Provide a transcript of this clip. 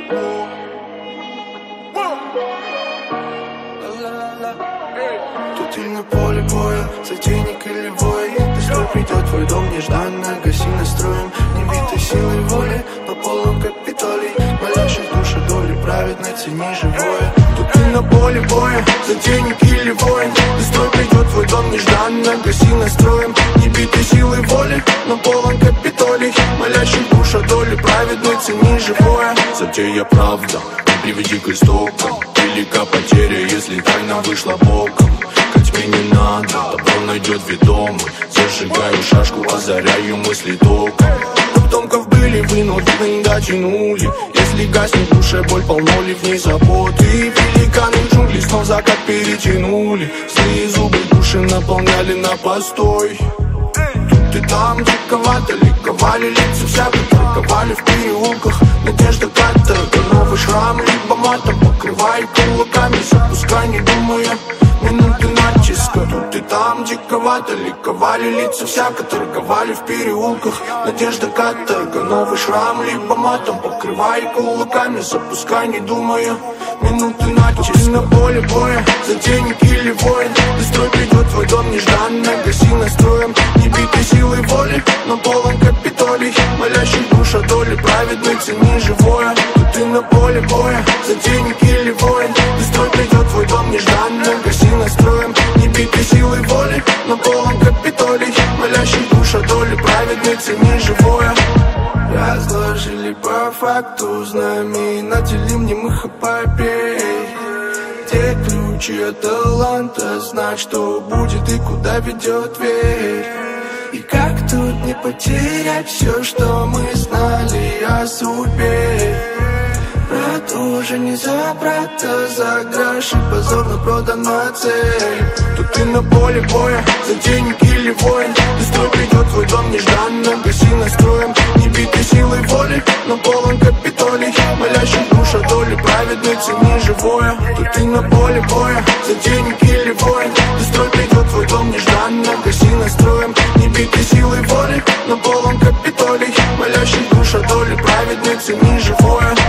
Тут и на поле боя, затейник или воин. Быстро придет твой дом нежданно, гаси настроем. Не битой силой воли, но полон Капитолий. Молящих душа доли праведной, цени живое. Тут и на поле боя, затейник или воин. Быстро придет твой дом нежданно, гаси настроем. Не битой силой воли, но полон Капитолий. Молящих душа доли праведной, цени живое. Затея правда, приведи к истокам. Велика потеря, если тайна вышла боком. К тьме не надо, добро найдет ведомый. Зажигаю шашку, озаряю мысли током. Потомков были вынуждены, дотянули. Если гаснет в душе боль, полно ли в ней заботы. Великаны в джунгли снова закат перетянули. Злые зубы души наполняли на постой. Тут и там диковато ликовали лица всяко, торговали в переулках. Надежда каторга, новый шрам, либо матом покрывай кулаками, запускай, не думая минуты натиска. Тут и там диковато ликовали лица всяко, торговали в переулках. Надежда каторга, новый шрам, либо матом покрывай кулаками, запускай, не думая минуты натиска. На поле боя, затейник или воин. Быстро придет твой дом нежданно, гаси настроем. Не битой силой воли, но полон Капитолий. Молящих душа доли праведной, цени живое. Тут и на поле боя, затейник или воин. Быстро придет твой дом нежданно, гаси настроем. Не битой силой воли, но полон Капитолий. Молящих душа доли праведной, цени живое. Разложили по факту знаменатели мнимых эпопей. Те ключи от таланта, знать, что будет и куда ведет дверь. И как тут не потерять все, что мы знали о судьбе. Брат уже не за брата, за грош и позорно продана цель. Тут и на поле боя, затейник или воин. Быстро придет твой дом нежданно, гаси настроем. Не битой силой воли, но полон Капитолий. Молящих душа доли праведной, цени живое. Тут и на поле боя, затейник или воин. Быстро придет твой дом нежданно, гаси настроем. Не битой силой воли, но полон Капитолий. Молящих душа доли праведной, цени живое.